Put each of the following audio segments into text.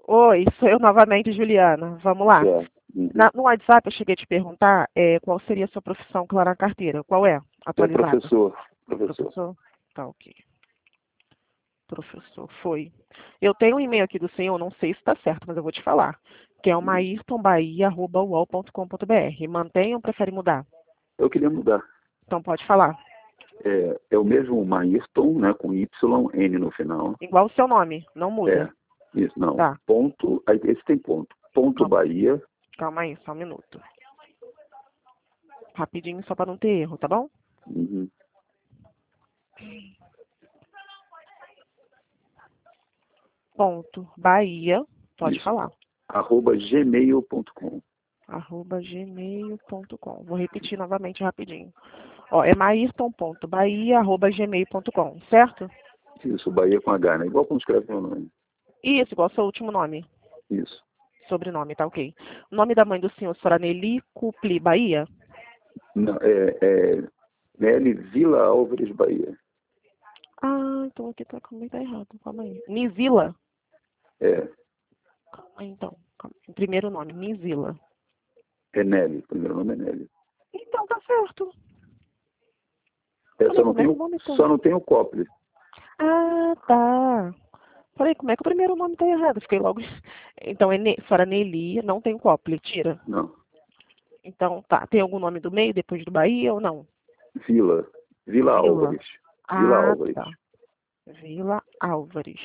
Oi, sou eu novamente, Juliana. Vamos lá. Certo. Uhum. No WhatsApp eu cheguei a te perguntar qual seria a sua profissão que lá na carteira. Qual é? É Atualizado. professor. Professor. Professor? Tá, ok. Professor, foi. Eu tenho um e-mail aqui do senhor, não sei se está certo, mas eu vou te falar. Que é o mairtonbahia@uol.com.br. Mantém ou prefere mudar? Eu queria mudar. Então pode falar. É o mesmo Maírton, né, com Y, N no final. Igual o seu nome, não É, muda. isso, não. Tá. Ponto, aí esse tem ponto. Ponto Calma, Bahia. calma aí, só um minuto. Rapidinho, só para não ter erro, tá bom? Uhum. Ponto Bahia, pode Isso. falar. @gmail.com. @gmail.com. Vou repetir novamente rapidinho. Ó, é mairton.bahia@gmail.com, certo? Isso, Bahia com H, né? Igual como escreve meu nome. Isso, igual ao seu último nome. Isso. Sobrenome, tá ok. O nome da mãe do senhor, senhora Nelly Cupli Bahia? Não, Nelly Vila Álvares, Bahia. Ah, então aqui tá comigo, tá errado. Calma aí. Nizila? É, Calma aí, então. Calma aí. Primeiro nome, Nizila. é Nelly. Primeiro nome é Nelly. Então tá certo. É, Falei, como é que o nome tá? só não tem o Copley. Ah, tá. Falei, como é que o primeiro nome tá errado? Fiquei logo. Então é senhora Nelly, não tem Copli, tira. Não. Então tá. Tem algum nome do meio depois do Bahia ou não? Vila. Vila Vila. Álvares. Vila Ah, Álvares. tá. Vila Álvares.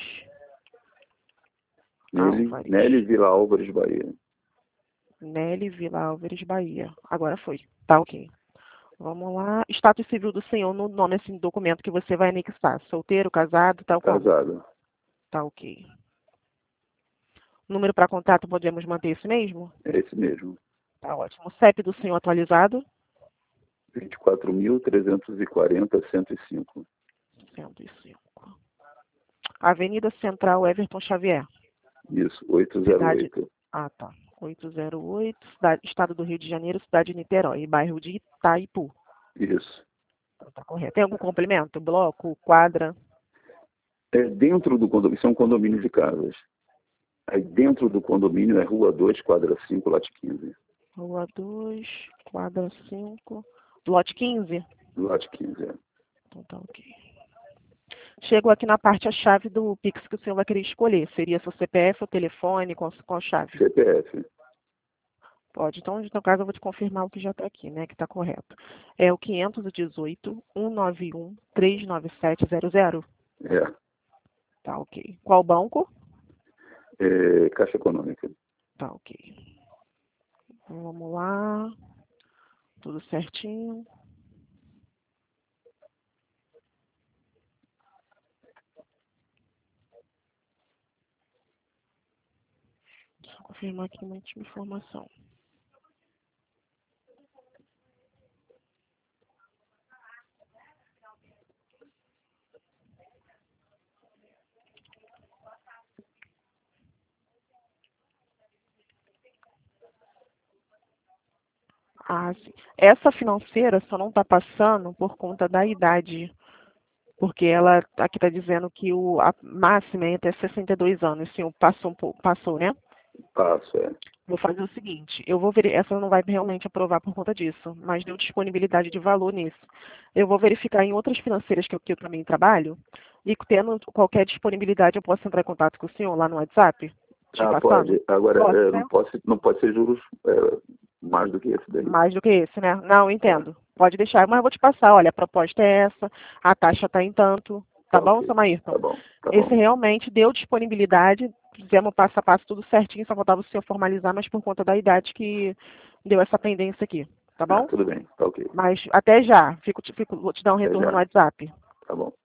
Nelly Álvares. Vila Álvares, Bahia. Nelly Vila Álvares, Bahia. Agora foi. Tá ok. Vamos lá. Status civil do senhor no nome, assim, do documento que você vai anexar. Solteiro, casado, tal como? Casado. Tá ok. Número para contato, podemos manter esse mesmo? É esse mesmo. Tá ótimo. CEP do senhor atualizado? 24.340.105. 105. Avenida Central Everton Xavier. Isso, Cidade. 808. Ah, tá. 808, Estado do Rio de Janeiro, cidade de Niterói, bairro de Itaipu. Isso. Então, tá correto. Tem algum complemento? Bloco, quadra? É dentro do condomínio, isso é um condomínio de casas. Aí dentro do condomínio é Rua 2, quadra 5, lote 15. Rua 2, quadra 5, lote 15? Lote 15, é. Então tá ok. Chegou aqui na parte a chave do Pix que o senhor vai querer escolher. Seria seu CPF ou telefone com a chave? CPF. Pode. Então, no caso, eu vou te confirmar o que já está aqui, né? Que está correto. É o 518-191-39700. É. Tá ok. Qual banco? Caixa Econômica. Tá ok. Vamos lá. Tudo certinho. Deixa eu confirmar aqui uma última informação. Ah, sim. Essa financeira só não está passando por conta da idade. Porque ela aqui está dizendo que a máxima é até 62 anos. Sim, passou, passou, né? Passo, é. Vou fazer o seguinte, eu vou ver, essa não vai realmente aprovar por conta disso, mas deu disponibilidade de valor nisso. Eu vou verificar em outras financeiras que eu também trabalho, e tendo qualquer disponibilidade, eu posso entrar em contato com o senhor lá no WhatsApp, te passando? Pode. Agora, Pode ser? não pode ser juros mais do que esse daí. Mais do que esse, né? Não, É. entendo. Pode deixar, mas eu vou te passar, olha, a proposta é essa, a taxa está em tanto, tá Tá bom, ok. seu Maírton? Tá bom. Tá Esse bom. realmente deu disponibilidade, fizemos passo a passo tudo certinho, só faltava o senhor formalizar, mas por conta da idade que deu essa pendência aqui, tá bom? Tudo bem. Tá ok. Mas até já, vou te dar um Até retorno no já. WhatsApp. Tá bom.